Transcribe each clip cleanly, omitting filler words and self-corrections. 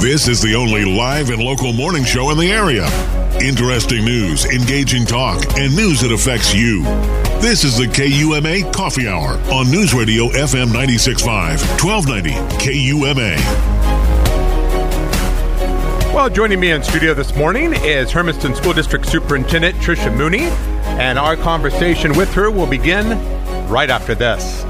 This is the only live and local morning show in the area. Interesting news, engaging talk, and news that affects you. This is the KUMA Coffee Hour on News Radio FM 96.5, 1290 KUMA. Well, joining me in studio this morning is Hermiston School District Superintendent Tricia Mooney, and our conversation with her will begin right after this.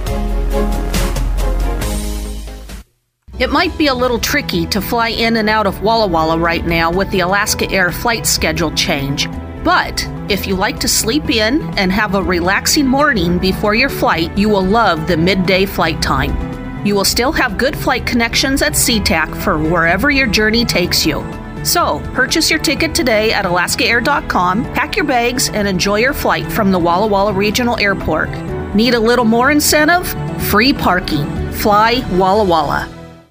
It might be a little tricky to fly in and out of Walla Walla right now with the Alaska Air flight schedule change. But if you like to sleep in and have a relaxing morning before your flight, you will love the midday flight time. You will still have good flight connections at SeaTac for wherever your journey takes you. So, purchase your ticket today at alaskaair.com, pack your bags, and enjoy your flight from the Walla Walla Regional Airport. Need a little more incentive? Free parking. Fly Walla Walla.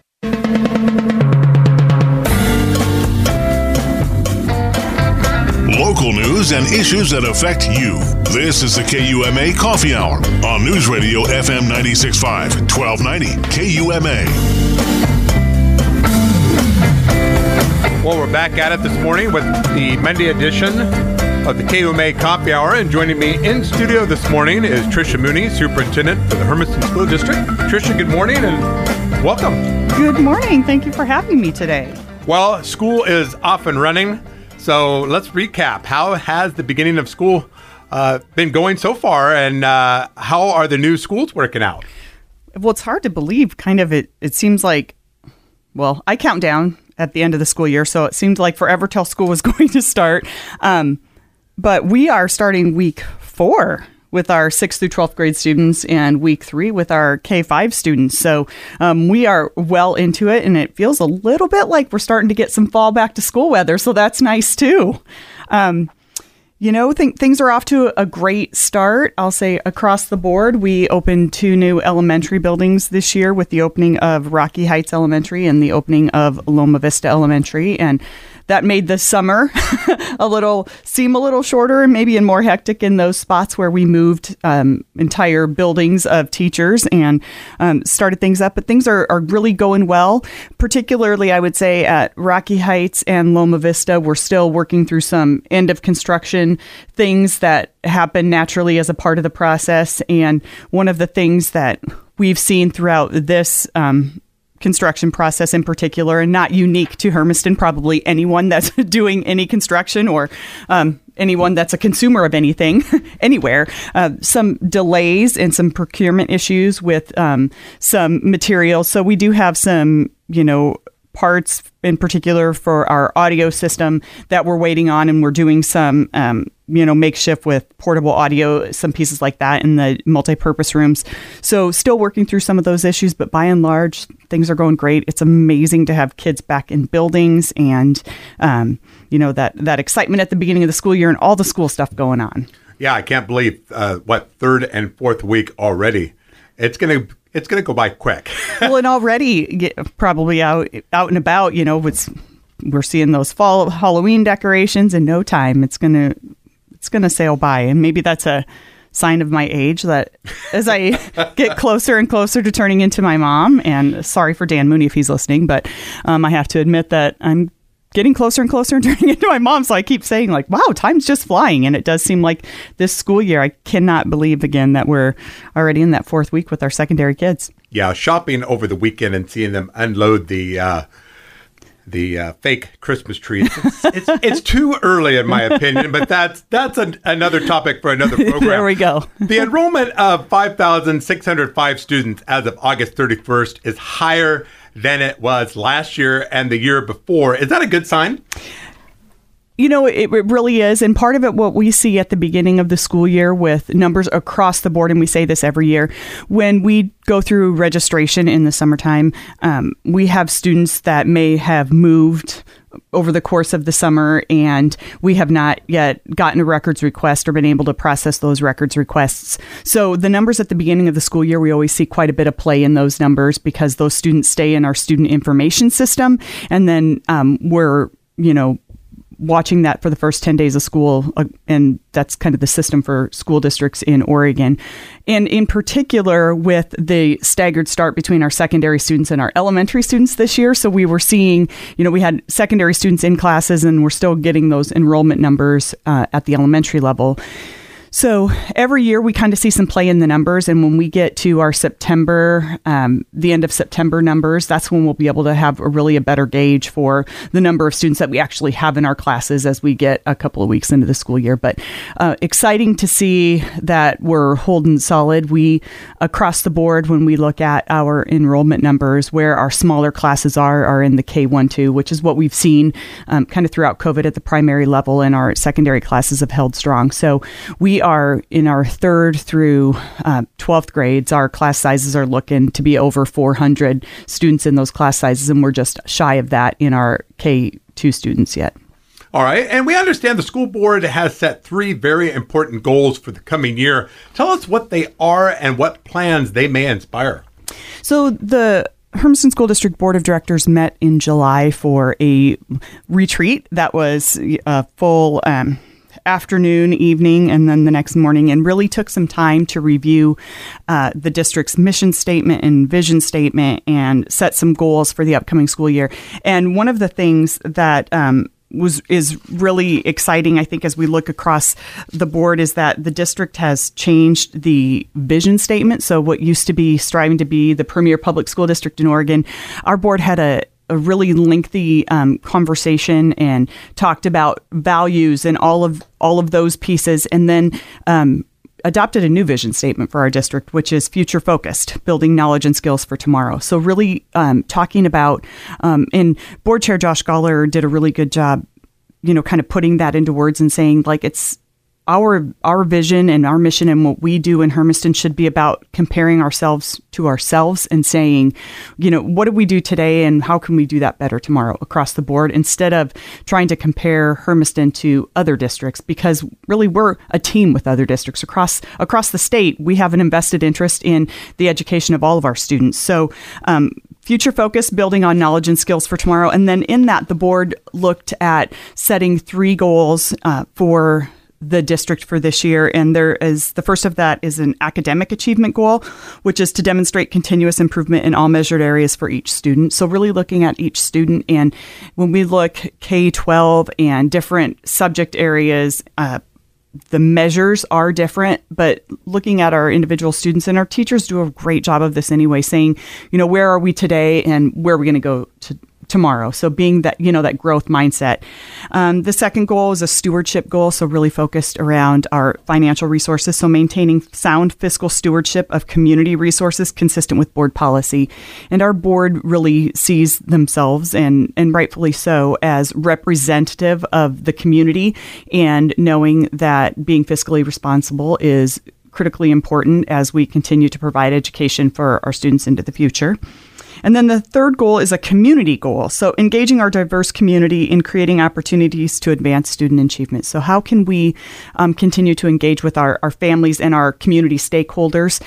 Local news and issues that affect you. This is the KUMA Coffee Hour on News Radio FM 96.5, 1290 KUMA. Well, we're back at it this morning with the Monday edition of the KUMA Coffee Hour, and joining me in studio this morning is Tricia Mooney, Superintendent for the Hermiston School District. Tricia, good morning and welcome. Good morning. Thank you for having me today. Well, school is off and running, so let's recap. How has the beginning of school been going so far, and how are the new schools working out? Well, it's hard to believe. It seems like, well, I count down at the end of the school year, so it seemed like forever till school was going to start. But we are starting week 4 with our 6th through 12th grade students and week 3 with our K-5 students. So we are well into it, and it feels a little bit like we're starting to get some fall back to school weather. So that's nice too. Things are off to a great start. I'll say across the board, we opened 2 new elementary buildings this year with the opening of Rocky Heights Elementary and the opening of Loma Vista Elementary. And that made the summer seem a little shorter and maybe more hectic in those spots where we moved entire buildings of teachers and started things up. But things are really going well, particularly, I would say, at Rocky Heights and Loma Vista. We're still working through some end of construction things that happen naturally as a part of the process. And one of the things that we've seen throughout this construction process in particular, and not unique to Hermiston, probably anyone that's doing any construction or anyone that's a consumer of anything anywhere, some delays and some procurement issues with some materials. So we do have some, parts in particular for our audio system that we're waiting on, and we're doing some makeshift with portable audio, some pieces like that in the multi-purpose rooms. So still working through some of those issues, but by and large, things are going great. It's amazing to have kids back in buildings and, that excitement at the beginning of the school year and all the school stuff going on. Yeah, I can't believe, 3rd and 4th week already. It's going to go by quick. Well, and already probably out and about, we're seeing those fall Halloween decorations in no time. It's going to sail by. And maybe that's a sign of my age that as I get closer and closer to turning into my mom, and sorry for Dan Mooney if he's listening, but I have to admit that I'm getting closer and closer and turning into my mom. So I keep saying wow, time's just flying. And it does seem like this school year, I cannot believe again that we're already in that 4th week with our secondary kids. Yeah, shopping over the weekend and seeing them unload the fake Christmas trees. It's too early, in my opinion, but that's another topic for another program. There we go. The enrollment of 5,605 students as of August 31st is higher than it was last year and the year before. Is that a good sign? It really is. And part of it, what we see at the beginning of the school year with numbers across the board, and we say this every year, when we go through registration in the summertime, we have students that may have moved over the course of the summer, and we have not yet gotten a records request or been able to process those records requests. So the numbers at the beginning of the school year, we always see quite a bit of play in those numbers because those students stay in our student information system. And then we're watching that for the first 10 days of school, and that's kind of the system for school districts in Oregon. And in particular, with the staggered start between our secondary students and our elementary students this year. So we were seeing, we had secondary students in classes, and we're still getting those enrollment numbers at the elementary level. So every year we kind of see some play in the numbers. And when we get to our September, the end of September numbers, that's when we'll be able to have a better gauge for the number of students that we actually have in our classes as we get a couple of weeks into the school year. But exciting to see that we're holding solid. We, across the board, when we look at our enrollment numbers, where our smaller classes are in the K-1-2, which is what we've seen kind of throughout COVID at the primary level, and our secondary classes have held strong. So we are in our 3rd through 12th grades. Our class sizes are looking to be over 400 students in those class sizes, and we're just shy of that in our K-2 students yet. All right. And we understand the school board has set 3 very important goals for the coming year. Tell us what they are and what plans they may inspire. So the Hermiston School District Board of Directors met in July for a retreat that was a full afternoon, evening, and then the next morning, and really took some time to review the district's mission statement and vision statement and set some goals for the upcoming school year. And one of the things that is really exciting, I think, as we look across the board, is that the district has changed the vision statement. So what used to be striving to be the premier public school district in Oregon, our board had a really lengthy conversation and talked about values and all of those pieces, and then adopted a new vision statement for our district, which is future focused, building knowledge and skills for tomorrow. So really talking about, and Board Chair Josh Goller did a really good job, kind of putting that into words and saying, like, it's our vision and our mission and what we do in Hermiston should be about comparing ourselves to ourselves and saying, what do we do today and how can we do that better tomorrow across the board, instead of trying to compare Hermiston to other districts, because really we're a team with other districts across the state. We have an invested interest in the education of all of our students. So future focus, building on knowledge and skills for tomorrow. And then in that, the board looked at setting 3 goals for the district for this year. And the first of that is an academic achievement goal, which is to demonstrate continuous improvement in all measured areas for each student. So really looking at each student. And when we look K-12 and different subject areas, the measures are different, but looking at our individual students, and our teachers do a great job of this anyway, saying, where are we today and where are we going to go to tomorrow? So being that, that growth mindset. The second goal is a stewardship goal. So really focused around our financial resources. So maintaining sound fiscal stewardship of community resources consistent with board policy. And our board really sees themselves, and rightfully so, as representative of the community, and knowing that being fiscally responsible is critically important as we continue to provide education for our students into the future. And then the third goal is a community goal. So engaging our diverse community in creating opportunities to advance student achievement. So how can we continue to engage with our families and our community stakeholders,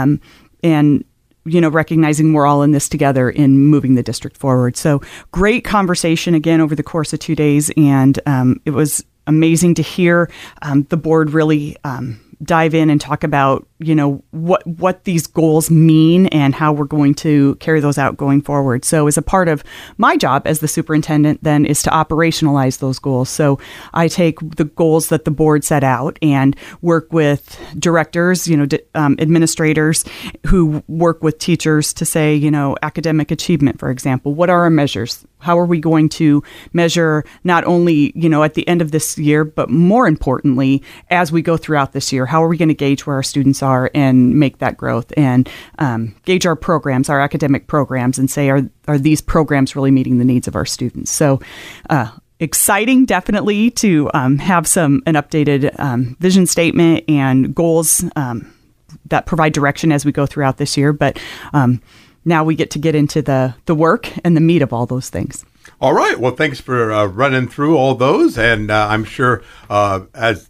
and recognizing we're all in this together in moving the district forward. So great conversation again over the course of 2 days. And it was amazing to hear the board really dive in and talk about, what these goals mean and how we're going to carry those out going forward. So as a part of my job as the superintendent then is to operationalize those goals. So I take the goals that the board set out and work with directors, administrators who work with teachers to say, academic achievement, for example, what are our measures? How are we going to measure not only, at the end of this year, but more importantly, as we go throughout this year, how are we going to gauge where our students are and make that growth, and gauge our programs, our academic programs, and say, are these programs really meeting the needs of our students? So exciting, definitely, to have an updated vision statement and goals that provide direction as we go throughout this year. But now we get into the work and the meat of all those things. All right. Well, thanks for running through all those. And I'm sure as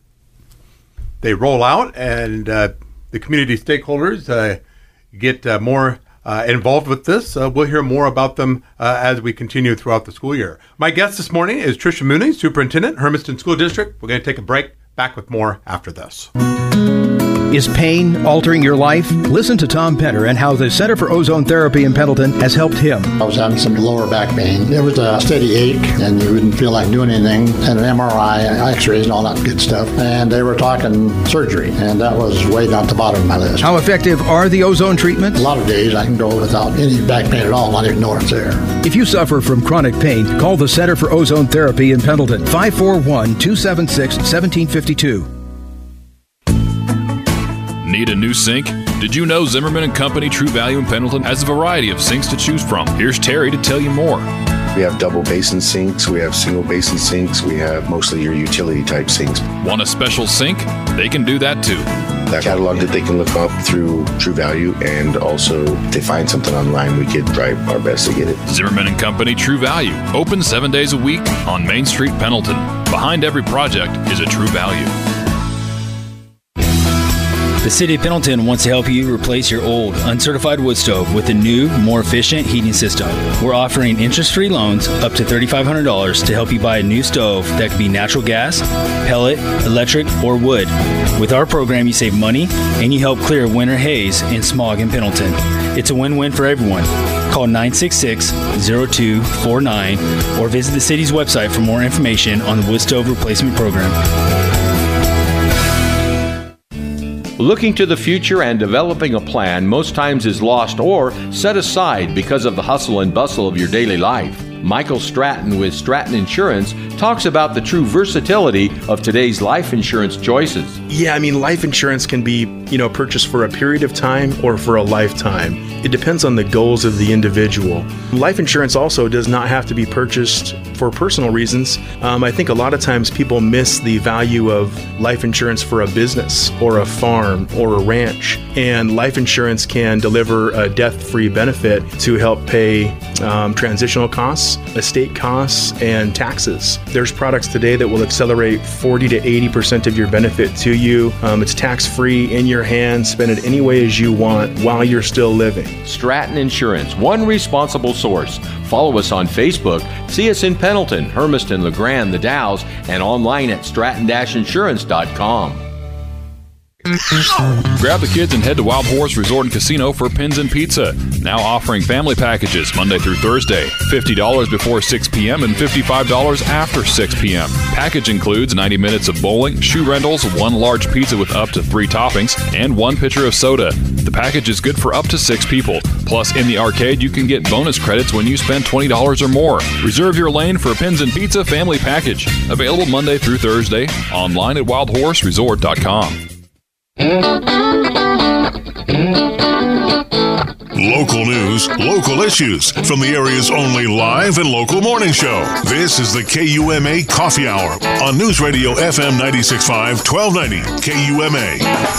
they roll out and the community stakeholders get more involved with this. We'll hear more about them as we continue throughout the school year. My guest this morning is Tricia Mooney, Superintendent, Hermiston School District. We're going to take a break. Back with more after this. Is pain altering your life? Listen to Tom Penner and how the Center for Ozone Therapy in Pendleton has helped him. I was having some lower back pain. It was a steady ache, and you wouldn't feel like doing anything. And an MRI, x-rays, and all that good stuff. And they were talking surgery, and that was way down at the bottom of my list. How effective are the ozone treatments? A lot of days I can go without any back pain at all, not even know it's there. If you suffer from chronic pain, call the Center for Ozone Therapy in Pendleton, 541-276-1752. Need a new sink? Did you know Zimmerman & Company True Value in Pendleton has a variety of sinks to choose from? Here's Terry to tell you more. We have double basin sinks, we have single basin sinks, we have mostly your utility type sinks. Want a special sink? They can do that too. That catalog that they can look up through True Value, and also if they find something online, we could try our best to get it. Zimmerman & Company True Value, open 7 days a week on Main Street, Pendleton. Behind every project is a True Value. The City of Pendleton wants to help you replace your old, uncertified wood stove with a new, more efficient heating system. We're offering interest-free loans up to $3,500 to help you buy a new stove that could be natural gas, pellet, electric, or wood. With our program, you save money and you help clear winter haze and smog in Pendleton. It's a win-win for everyone. Call 966-0249 or visit the city's website for more information on the wood stove replacement program. Looking to the future and developing a plan most times is lost or set aside because of the hustle and bustle of your daily life. Michael Stratton with Stratton Insurance talks about the true versatility of today's life insurance choices. Yeah, I mean, life insurance can be, purchased for a period of time or for a lifetime. It depends on the goals of the individual. Life insurance also does not have to be purchased for personal reasons. I think a lot of times people miss the value of life insurance for a business or a farm or a ranch. And life insurance can deliver a death-free benefit to help pay transitional costs, estate costs, and taxes. There's products today that will accelerate 40 to 80% of your benefit to you. It's tax-free, in your hands, spend it any way as you want while you're still living. Stratton Insurance, one responsible source. Follow us on Facebook. See us in Pendleton, Hermiston, LeGrand, the Dalles, and online at stratton-insurance.com. Grab the kids and head to Wild Horse Resort and Casino for Pins and Pizza. Now offering family packages Monday through Thursday. $50 before 6 p.m. and $55 after 6 p.m. Package includes 90 minutes of bowling, shoe rentals, one large pizza with up to 3 toppings, and 1 pitcher of soda. The package is good for up to 6 people. Plus, in the arcade, you can get bonus credits when you spend $20 or more. Reserve your lane for a Pins and Pizza family package. Available Monday through Thursday. Online at wildhorseresort.com. Local news, local issues from the area's only live and local morning show. This is the KUMA Coffee Hour on News Radio FM 96.5, 1290 KUMA.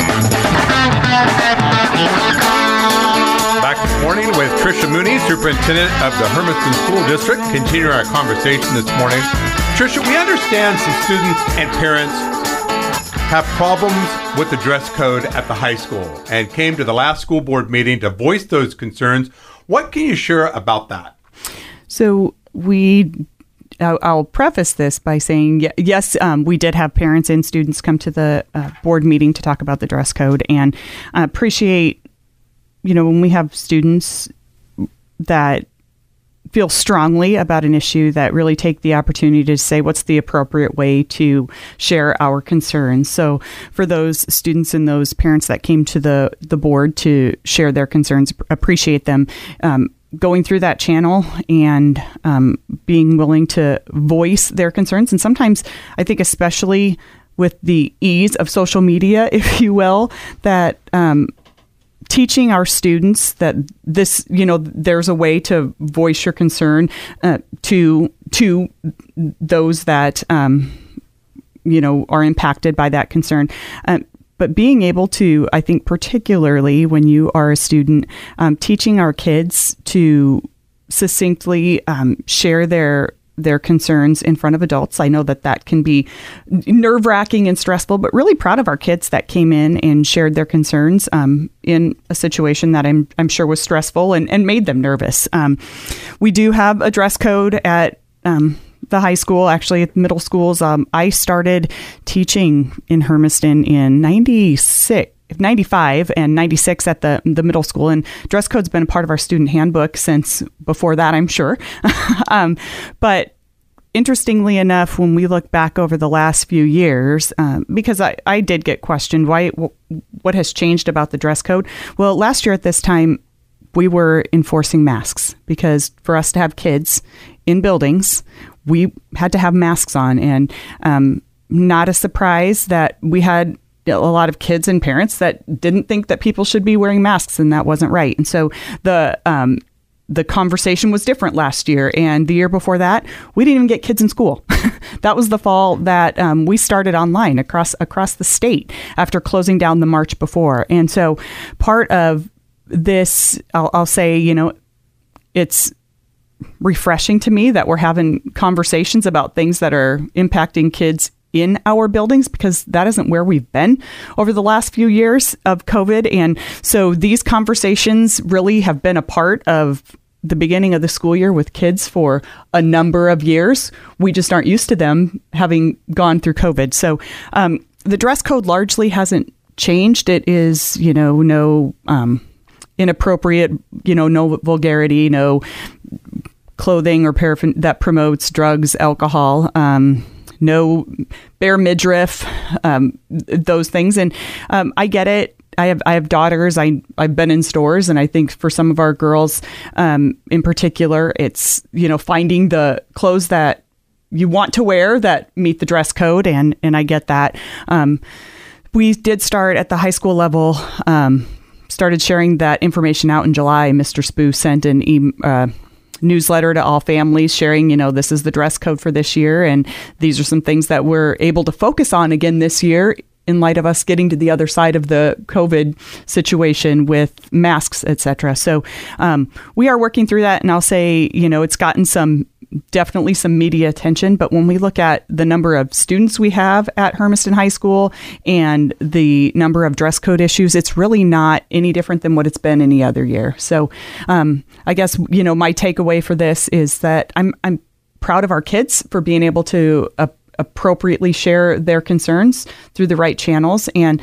Back this morning with Tricia Mooney, Superintendent of the Hermiston School District. Continuing our conversation this morning. Tricia, we understand some students and parents have problems with the dress code at the high school and came to the last school board meeting to voice those concerns. What can you share about that? So I'll preface this by saying, yes, we did have parents and students come to the board meeting to talk about the dress code, and I appreciate, when we have students that feel strongly about an issue, that really take the opportunity to say what's the appropriate way to share our concerns. So for those students and those parents that came to the board to share their concerns, appreciate them going through that channel and being willing to voice their concerns. And sometimes I think, especially with the ease of social media, if you will, that teaching our students that this, there's a way to voice your concern to those that, are impacted by that concern. But being able to, I think, particularly when you are a student, teaching our kids to succinctly share their their concerns in front of adults. I know that can be nerve-wracking and stressful, but really proud of our kids that came in and shared their concerns in a situation that I'm sure was stressful and made them nervous. We do have a dress code at the high school, actually at middle schools. I started teaching in Hermiston in 95 and 96 at the middle school, and dress code's been a part of our student handbook since before that, I'm sure. But interestingly enough, when we look back over the last few years, because I did get questioned, what has changed about the dress code? Well, last year at this time, we were enforcing masks because for us to have kids in buildings, we had to have masks on, and not a surprise that we had a lot of kids and parents that didn't think that people should be wearing masks, and that wasn't right. And so the conversation was different last year, and the year before that, we didn't even get kids in school. That was the fall that we started online across the state after closing down the March before. And so part of this, I'll say, it's refreshing to me that we're having conversations about things that are impacting kids in our buildings, because that isn't where we've been over the last few years of COVID. And so these conversations really have been a part of the beginning of the school year with kids for a number of years. We just aren't used to them having gone through COVID. So the dress code largely hasn't changed. It is, no inappropriate, no vulgarity, no clothing or paraphernalia that promotes drugs, alcohol, no bare midriff, those things. And I get it. I have daughters. I've been in stores, and I think for some of our girls in particular, it's, finding the clothes that you want to wear that meet the dress code. And I get that. We did start at the high school level, started sharing that information out in July. Mr. Spoo sent an newsletter to all families sharing, this is the dress code for this year. And these are some things that we're able to focus on again this year in light of us getting to the other side of the COVID situation with masks, et cetera. So we are working through that. And I'll say, it's gotten definitely some media attention. But when we look at the number of students we have at Hermiston High School and the number of dress code issues, it's really not any different than what it's been any other year. So I guess, my takeaway for this is that I'm proud of our kids for being able to appropriately share their concerns through the right channels. And,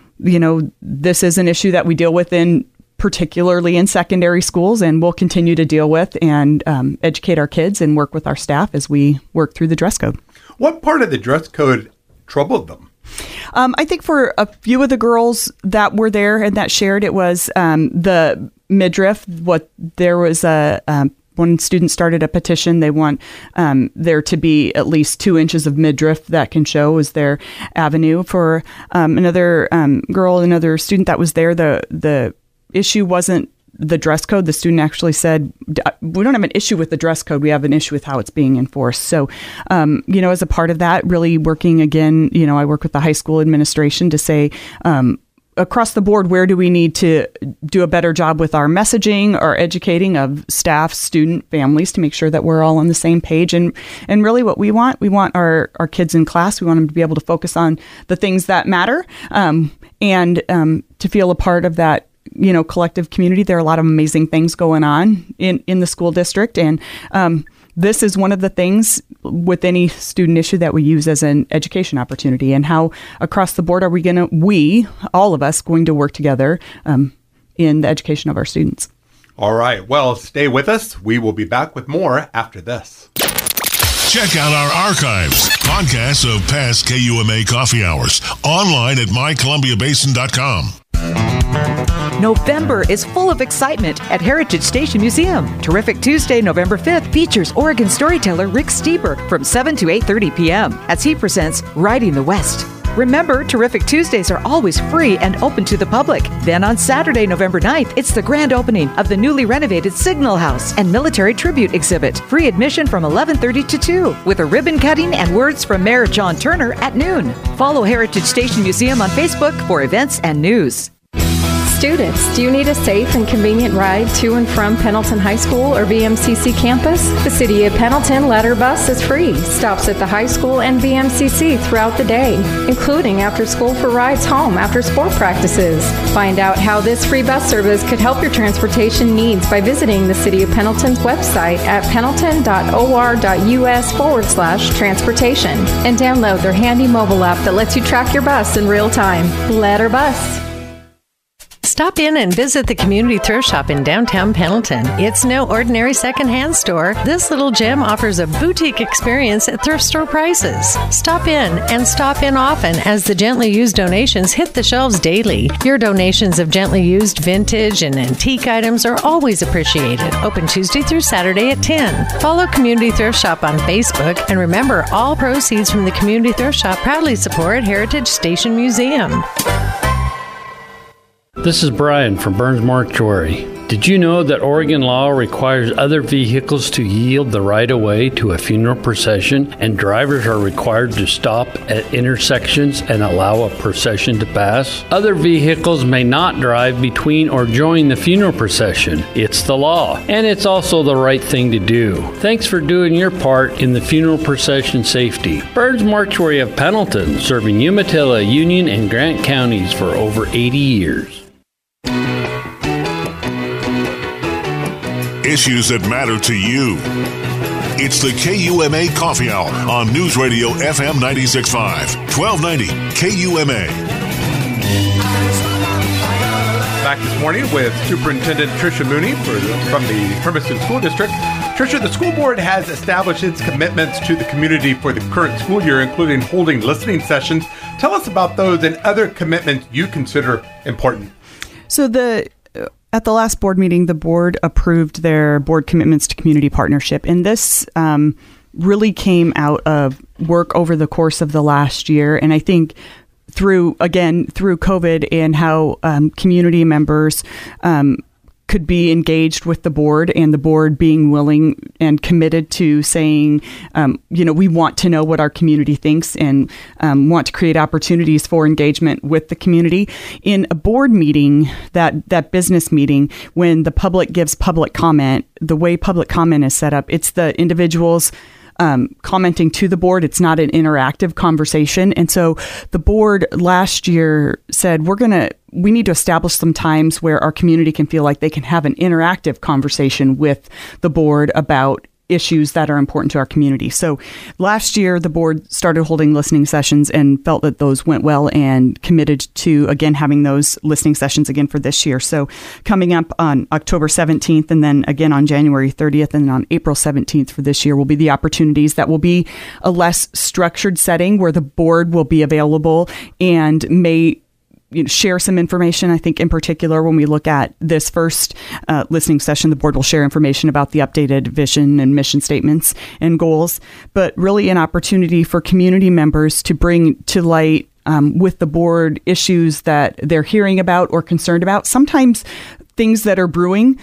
this is an issue that we deal with particularly in secondary schools, and we'll continue to deal with and educate our kids and work with our staff as we work through the dress code. What part of the dress code troubled them? I think for a few of the girls that were there and that shared, it was the midriff. There was one student started a petition. They want there to be at least 2 inches of midriff that can show as their avenue. For another student that was there, the issue wasn't the dress code. The student actually said, we don't have an issue with the dress code. We have an issue with how it's being enforced. So, as a part of that, really working again, I work with the high school administration to say, across the board, where do we need to do a better job with our messaging, our educating of staff, student, families to make sure that we're all on the same page. And really what we want our kids in class, we want them to be able to focus on the things that matter and to feel a part of that collective community. There are a lot of amazing things going on in the school district. And this is one of the things with any student issue that we use as an education opportunity. And how across the board are all of us going to work together in the education of our students. All right. Well, stay with us. We will be back with more after this. Check out our archives, podcasts of past KUMA coffee hours, online at mycolumbiabasin.com. November is full of excitement at Heritage Station Museum. Terrific Tuesday, November 5th features Oregon storyteller Rick Steber from 7 to 8:30 p.m. as he presents Riding the West. Remember, Terrific Tuesdays are always free and open to the public. Then on Saturday, November 9th, it's the grand opening of the newly renovated Signal House and Military Tribute Exhibit. Free admission from 11:30 to 2, with a ribbon cutting and words from Mayor John Turner at noon. Follow Heritage Station Museum on Facebook for events and news. Students, do you need a safe and convenient ride to and from Pendleton High School or VMCC campus? The City of Pendleton Letter Bus is free. Stops at the high school and VMCC throughout the day, including after school for rides home after sport practices. Find out how this free bus service could help your transportation needs by visiting the City of Pendleton's website at pendleton.or.us/transportation and download their handy mobile app that lets you track your bus in real time. Letter Bus. Stop in and visit the Community Thrift Shop in downtown Pendleton. It's no ordinary secondhand store. This little gem offers a boutique experience at thrift store prices. Stop in and stop in often as the gently used donations hit the shelves daily. Your donations of gently used vintage and antique items are always appreciated. Open Tuesday through Saturday at 10. Follow Community Thrift Shop on Facebook, and remember, all proceeds from the Community Thrift Shop proudly support Heritage Station Museum. This is Brian from Burns Mortuary. Did you know that Oregon law requires other vehicles to yield the right-of-way to a funeral procession, and drivers are required to stop at intersections and allow a procession to pass? Other vehicles may not drive between or join the funeral procession. It's the law, and it's also the right thing to do. Thanks for doing your part in the funeral procession safety. Burns Mortuary of Pendleton, serving Umatilla, Union, and Grant counties for over 80 years. Issues that matter to you. It's the KUMA Coffee Hour on News Radio FM 96.5, 1290 KUMA. Back this morning with Superintendent Tricia Mooney from the Hermiston School District. Tricia, the school board has established its commitments to the community for the current school year, including holding listening sessions. Tell us about those and other commitments you consider important. So at the last board meeting, the board approved their board commitments to community partnership. And this really came out of work over the course of the last year. And I think through COVID and how community members could be engaged with the board, and the board being willing and committed to saying, we want to know what our community thinks and want to create opportunities for engagement with the community. In a board meeting, that business meeting, when the public gives public comment, the way public comment is set up, it's the individuals commenting to the board. It's not an interactive conversation. And so the board last year said, we need to establish some times where our community can feel like they can have an interactive conversation with the board about issues that are important to our community. So last year, the board started holding listening sessions and felt that those went well and committed to, again, having those listening sessions again for this year. So coming up on October 17th and then again on January 30th and on April 17th for this year will be the opportunities that will be a less structured setting where the board will be available and may share some information. I think in particular, when we look at this first listening session, the board will share information about the updated vision and mission statements and goals, but really an opportunity for community members to bring to light with the board issues that they're hearing about or concerned about. Sometimes things that are brewing,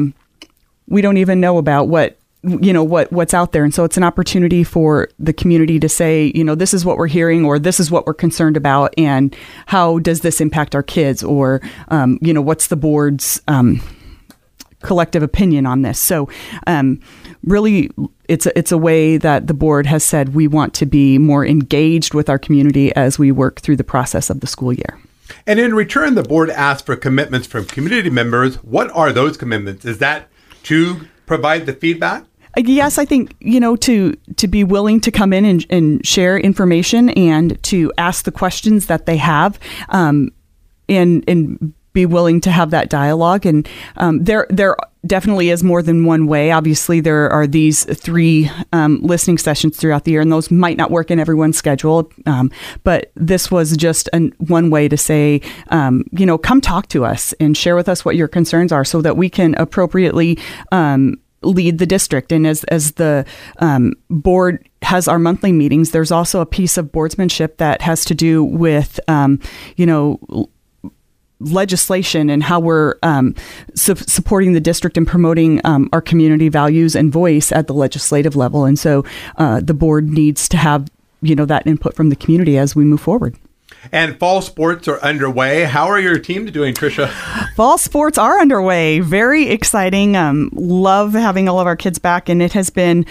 we don't even know about what's out there. And so it's an opportunity for the community to say, this is what we're hearing, or this is what we're concerned about, and how does this impact our kids, or, what's the board's collective opinion on this. So really, it's a way that the board has said we want to be more engaged with our community as we work through the process of the school year. And in return, the board asked for commitments from community members. What are those commitments? Is that to provide the feedback? Yes, I think, to be willing to come in and share information and to ask the questions that they have, and be willing to have that dialogue. And there definitely is more than one way. Obviously, there are these 3 listening sessions throughout the year, and those might not work in everyone's schedule. But this was just one way to say, come talk to us and share with us what your concerns are so that we can appropriately lead the district. And as the board has our monthly meetings, there's also a piece of boardsmanship that has to do with, legislation and how we're supporting the district and promoting our community values and voice at the legislative level. And so the board needs to have, that input from the community as we move forward. And fall sports are underway. How are your teams doing, Tricia? Fall sports are underway. Very exciting. Love having all of our kids back, and it has been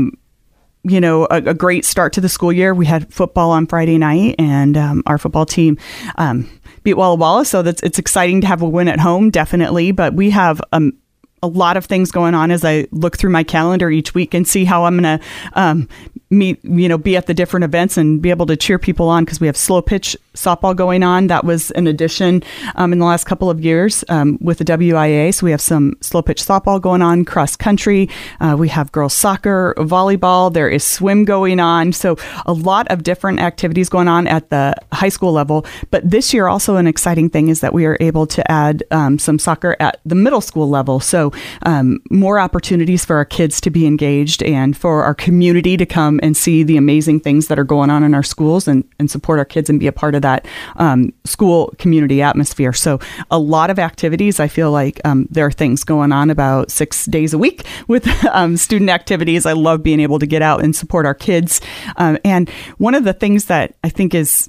a great start to the school year. We had football on Friday night, and our football team beat Walla Walla, so it's exciting to have a win at home, definitely. But we have a lot of things going on as I look through my calendar each week and see how I'm going to be at the different events and be able to cheer people on, because we have slow pitch softball going on. That was an addition in the last couple of years with the WIA. So we have some slow pitch softball going on, cross country. We have girls soccer, volleyball. There is swim going on. So a lot of different activities going on at the high school level. But this year, also an exciting thing is that we are able to add some soccer at the middle school level. So more opportunities for our kids to be engaged and for our community to come and see the amazing things that are going on in our schools and support our kids and be a part of that school community atmosphere. So a lot of activities. I feel like there are things going on about 6 days a week with student activities. I love being able to get out and support our kids. And one of the things that I think is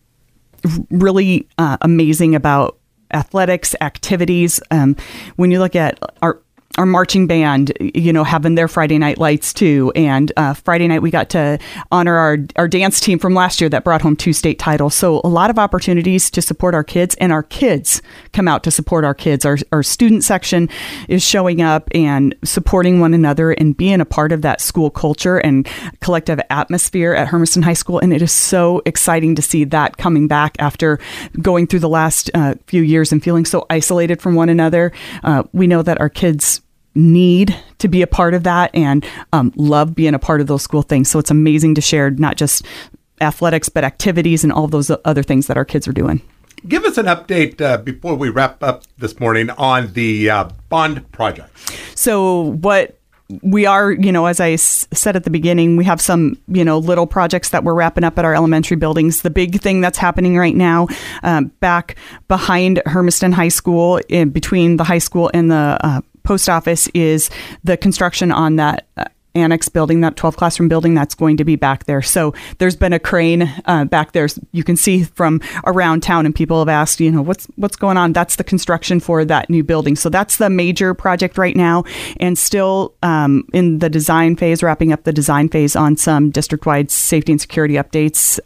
really amazing about athletics activities, when you look at our marching band, having their Friday night lights too. And Friday night, we got to honor our dance team from last year that brought home 2 state titles. So a lot of opportunities to support our kids, and our kids come out to support our kids. Our student section is showing up and supporting one another and being a part of that school culture and collective atmosphere at Hermiston High School. And it is so exciting to see that coming back after going through the last few years and feeling so isolated from one another. We know that our kids need to be a part of that and love being a part of those school things. So it's amazing to share not just athletics, but activities and all of those other things that our kids are doing. Give us an update before we wrap up this morning on the bond project. So what we are, as I said at the beginning, we have some, little projects that we're wrapping up at our elementary buildings. The big thing that's happening right now, back behind Hermiston High School, in between the high school and the post office, is the construction on that annex building, that 12 classroom building that's going to be back there. So there's been a crane back there. You can see from around town, and people have asked, what's going on? That's the construction for that new building. So that's the major project right now, and still in the design phase, wrapping up the design phase on some district-wide safety and security updates,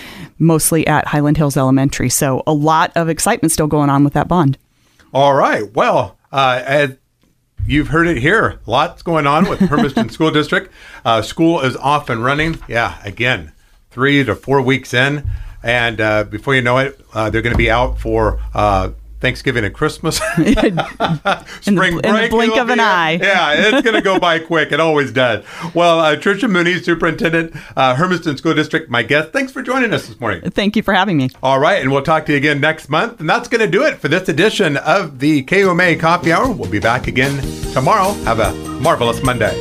mostly at Highland Hills Elementary. So a lot of excitement still going on with that bond. All right. Well, as you've heard it here. Lots going on with Hermiston School District. School is off and running. Yeah, again, 3 to 4 weeks in. And before you know it, they're going to be out for Thanksgiving and Christmas. Spring break. In the blink of an eye. Yeah, it's going to go by quick. It always does. Well, Tricia Mooney, Superintendent, Hermiston School District, my guest. Thanks for joining us this morning. Thank you for having me. All right, and we'll talk to you again next month. And that's going to do it for this edition of the KUMA Coffee Hour. We'll be back again tomorrow. Have a marvelous Monday.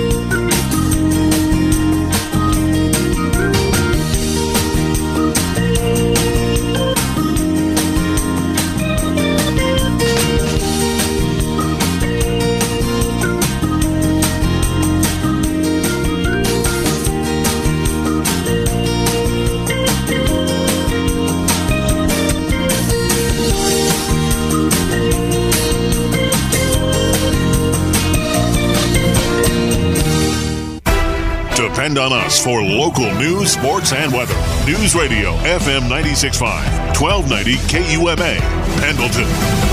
Depend on us for local news, sports, and weather. News Radio FM 96.5, 1290 KUMA, Pendleton.